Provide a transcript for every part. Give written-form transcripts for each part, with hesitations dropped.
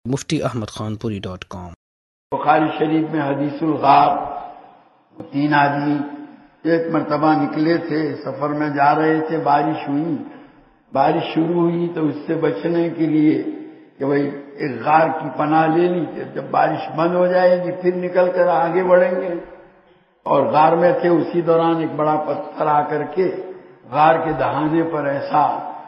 muftiahmadkhanpuri.com۔ بخاری شریف میں حدیث الغار، 3 آدمی ایک مرتبہ نکلے تھے، سفر میں جا رہے تھے، بارش شروع ہوئی تو اس سے بچنے کے لیے کہ بھئی ایک غار کی پناہ لے لی، جب بارش بند ہو جائے گی پھر نکل کر آگے بڑھیں گے، اور غار میں تھے۔ اسی دوران ایک بڑا پتھر آ کر کے غار کے دہانے پر ایسا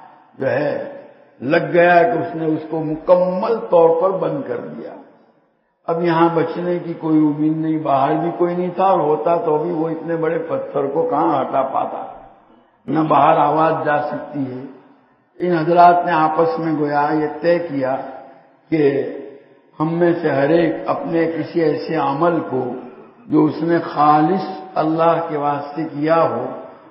لگ گیا کہ اس نے اس کو مکمل طور پر بند کر دیا۔ اب یہاں بچنے کی کوئی امید نہیں، باہر بھی کوئی نہیں تھا، اور ہوتا تو بھی وہ اتنے بڑے پتھر کو کہاں ہٹا پاتا، نہ باہر آواز جا سکتی ہے۔ ان حضرات نے آپس میں گویا یہ طے کیا کہ ہم میں سے ہر ایک اپنے کسی ایسے عمل کو جو اس نے خالص اللہ کے واسطے کیا ہو،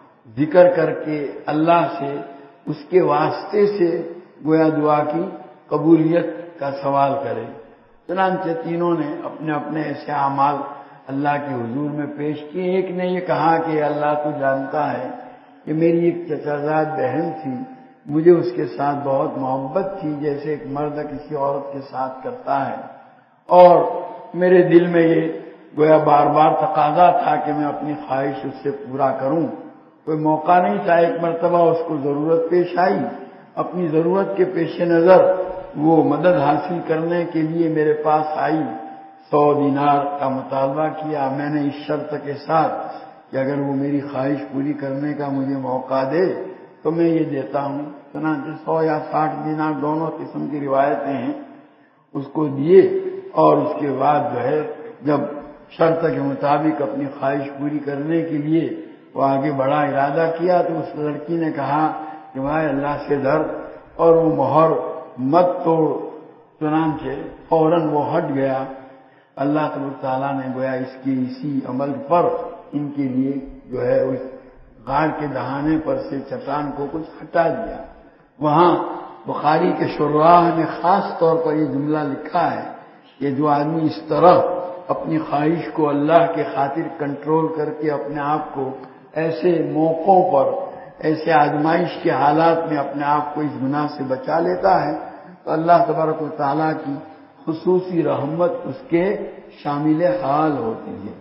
ذکر کر کے اللہ سے اس کے واسطے سے گویا دعا کی قبولیت کا سوال کرے۔ چنانچہ تینوں نے اپنے اپنے ایسے اعمال اللہ کے حضور میں پیش کیے۔ ایک نے یہ کہا کہ اللہ تو جانتا ہے کہ میری ایک چچا زاد بہن تھی، مجھے اس کے ساتھ بہت محبت تھی، جیسے ایک مرد کسی عورت کے ساتھ کرتا ہے، اور میرے دل میں یہ گویا بار بار تقاضا تھا کہ میں اپنی خواہش اس سے پورا کروں۔ کوئی موقع نہیں تھا، ایک مرتبہ اس کو ضرورت پیش آئی، اپنی ضرورت کے پیش نظر وہ مدد حاصل کرنے کے لیے میرے پاس آئی، 100 دینار کا مطالبہ کیا۔ میں نے اس شرط کے ساتھ کہ اگر وہ میری خواہش پوری کرنے کا مجھے موقع دے تو میں یہ دیتا ہوں۔ چنانچہ 100 یا 60 دینار دونوں قسم کی روایتیں ہیں، اس کو دیے، اور اس کے بعد جب شرط کے مطابق اپنی خواہش پوری کرنے کے لیے وہ آگے بڑا ارادہ کیا تو اس لڑکی نے کہا کہ بھائی اللہ سے ڈر اور وہ مہر مت توڑ۔ چنانچہ فوراً وہ ہٹ گیا۔ اللہ تبارک تعالیٰ نے گویا اس کی اسی عمل پر ان کے لیے اس غار کے دہانے پر سے چٹان کو کچھ ہٹا دیا۔ وہاں بخاری کے شراح نے خاص طور پر یہ جملہ لکھا ہے کہ جو آدمی اس طرح اپنی خواہش کو اللہ کے خاطر کنٹرول کر کے اپنے آپ کو ایسے موقعوں پر، ایسے آزمائش کے حالات میں اپنے آپ کو اس گناہ سے بچا لیتا ہے تو اللہ تبارک و تعالیٰ کی خصوصی رحمت اس کے شامل حال ہوتی ہے۔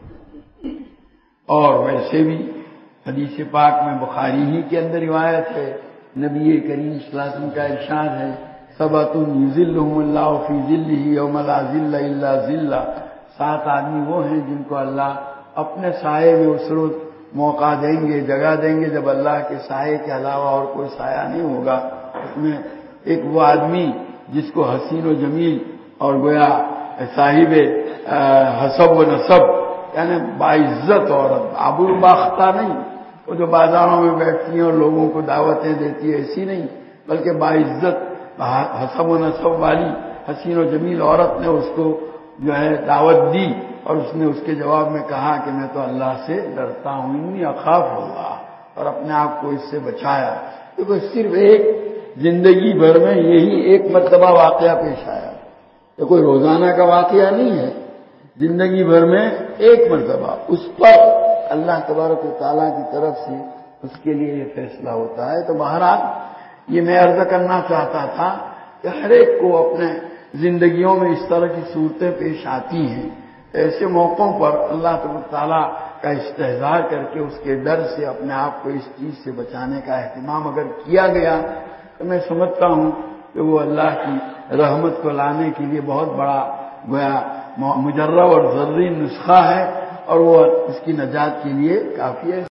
اور ویسے بھی حدیث پاک میں بخاری ہی کے اندر روایت ہے، نبی کریم صلی اللہ علیہ وسلم کا ارشاد ہے، سبعۃ یظلھم اللہ فی ظلہ یوم لا ظل الا ظلہ۔ 7 آدمی وہ ہیں جن کو اللہ اپنے سائے میں اس روز موقع دیں گے، جگہ دیں گے جب اللہ کے سائے کے علاوہ اور کوئی سایہ نہیں ہوگا۔ اس میں ایک وہ آدمی جس کو حسین و جمیل اور گویا صاحب حسب و نسب، یعنی باعزت عورت، آبروباختہ نہیں، وہ جو بازاروں میں بیٹھتی ہیں اور لوگوں کو دعوتیں دیتی ہے، ایسی نہیں، بلکہ باعزت حسب و نسب والی حسین و جمیل عورت نے اس کو دعوت دی، اور اس نے اس کے جواب میں کہا کہ میں تو اللہ سے ڈرتا ہوں، انی اخاف اللہ، اور اپنے آپ کو اس سے بچایا۔ کیونکہ صرف ایک زندگی بھر میں یہی ایک مرتبہ واقعہ پیش آیا، یہ کوئی روزانہ کا واقعہ نہیں ہے، زندگی بھر میں ایک مرتبہ اس پر اللہ تبارک و تعالیٰ کی طرف سے اس کے لیے یہ فیصلہ ہوتا ہے۔ تو بہرحال یہ میں عرض کرنا چاہتا تھا کہ ہر ایک کو اپنے زندگیوں میں اس طرح کی صورتیں پیش آتی ہیں، ایسے موقعوں پر اللہ تبارک و تعالیٰ کا استحضار کر کے اس کے ڈر سے اپنے آپ کو اس چیز سے بچانے کا اہتمام اگر کیا گیا تو میں سمجھتا ہوں کہ وہ اللہ کی رحمت کو لانے کے لیے بہت بڑا گویا مجرب اور ضروری نسخہ ہے، اور وہ اس کی نجات کے لیے کافی ہے۔